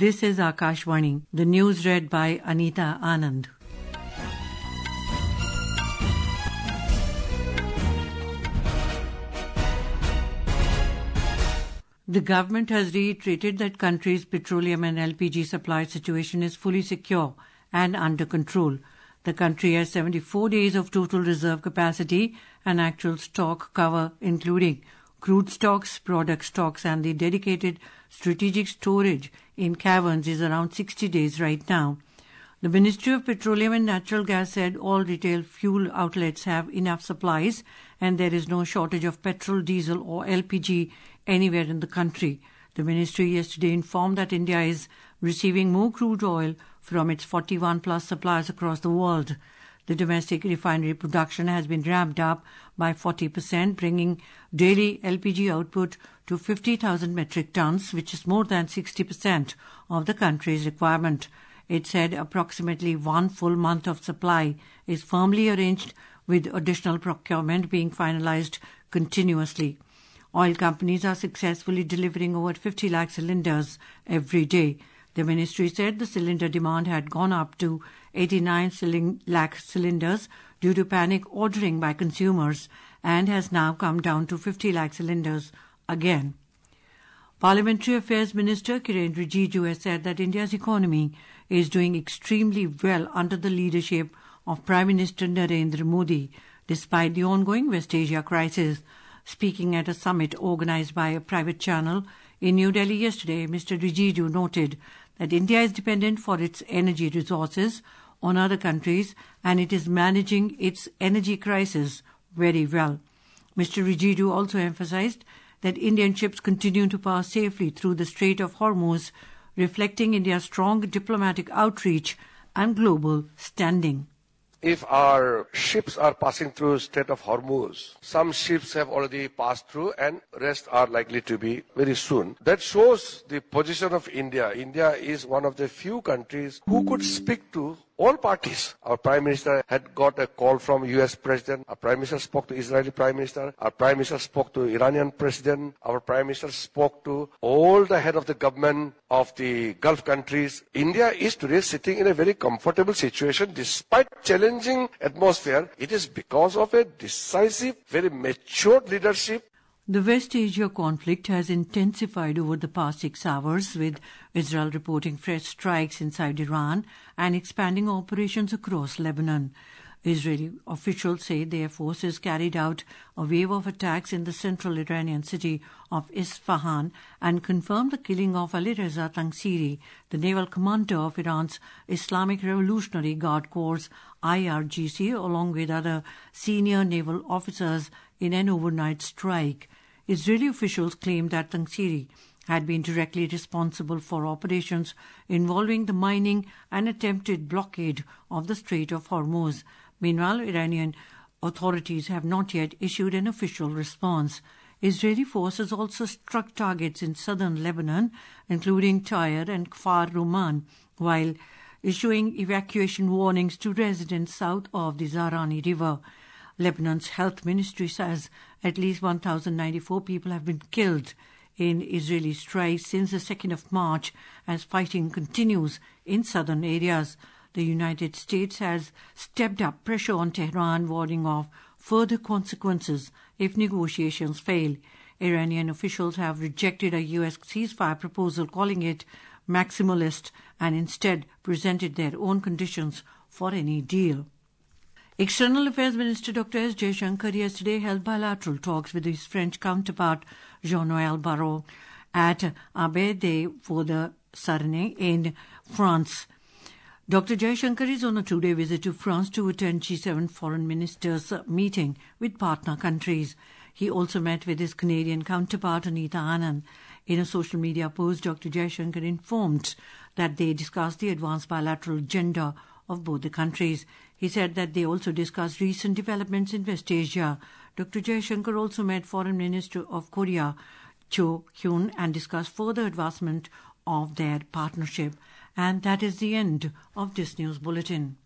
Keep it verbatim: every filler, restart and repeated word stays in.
This is Akashvani. The news read by Anita Anand. The government has reiterated that country's petroleum and L P G supply situation is fully secure and under control. The country has seventy-four days of total reserve capacity and actual stock cover, including crude stocks, product stocks, and the dedicated strategic storage in caverns is around sixty days right now. The Ministry of Petroleum and Natural Gas said all retail fuel outlets have enough supplies and there is no shortage of petrol, diesel or L P G anywhere in the country. The ministry yesterday informed that India is receiving more crude oil from its forty-one plus suppliers across the world. The domestic refinery production has been ramped up by forty percent, bringing daily L P G output to fifty thousand metric tons, which is more than sixty percent of the country's requirement. It said approximately one full month of supply is firmly arranged, with additional procurement being finalized continuously. Oil companies are successfully delivering over fifty lakh cylinders every day. The ministry said the cylinder demand had gone up to eighty-nine lakh cylinders due to panic ordering by consumers and has now come down to fifty lakh cylinders again. Parliamentary Affairs Minister Kiren Rijiju has said that India's economy is doing extremely well under the leadership of Prime Minister Narendra Modi, despite the ongoing West Asia crisis. Speaking at a summit organized by a private channel in New Delhi yesterday, Mister Rijiju noted that India is dependent for its energy resources on other countries and it is managing its energy crisis very well. Mister Rijiju also emphasized that Indian ships continue to pass safely through the Strait of Hormuz, reflecting India's strong diplomatic outreach and global standing. If our ships are passing through Strait of Hormuz, some ships have already passed through and rest are likely to be very soon. That shows the position of India. India is one of the few countries who could speak to all parties. Our Prime Minister had got a call from U S President. Our Prime Minister spoke to Israeli Prime Minister. Our Prime Minister spoke to Iranian President. Our Prime Minister spoke to all the head of the government of the Gulf countries. India is today sitting in a very comfortable situation despite challenging atmosphere. It is because of a decisive, very mature leadership. The West Asia conflict has intensified over the past six hours, with Israel reporting fresh strikes inside Iran and expanding operations across Lebanon. Israeli officials say their forces carried out a wave of attacks in the central Iranian city of Isfahan and confirmed the killing of Ali Reza Tangsiri, the naval commander of Iran's Islamic Revolutionary Guard Corps I R G C, along with other senior naval officers in an overnight strike. Israeli officials claimed that Tangsiri had been directly responsible for operations involving the mining and attempted blockade of the Strait of Hormuz. Meanwhile, Iranian authorities have not yet issued an official response. Israeli forces also struck targets in southern Lebanon, including Tyre and Kfar Ruman, while issuing evacuation warnings to residents south of the Zahrani River. Lebanon's health ministry says at least one thousand ninety-four people have been killed in Israeli strikes since the second of March as fighting continues in southern areas. The United States has stepped up pressure on Tehran, warning of further consequences if negotiations fail. Iranian officials have rejected a U S ceasefire proposal, calling it maximalist, and instead presented their own conditions for any deal. External Affairs Minister Doctor S. Jaishankar yesterday held bilateral talks with his French counterpart Jean-Noël Barrot at Abbaye de Vaux-de-Sarney in France. Doctor Jaishankar is on a two-day visit to France to attend G seven foreign ministers' meeting with partner countries. He also met with his Canadian counterpart Anita Anand. In a social media post, Doctor Jaishankar informed that they discussed the advanced bilateral agenda of both the countries. He said that they also discussed recent developments in West Asia. Doctor Jaishankar also met Foreign Minister of Korea, Cho Hyun, and discussed further advancement of their partnership. And that is the end of this news bulletin.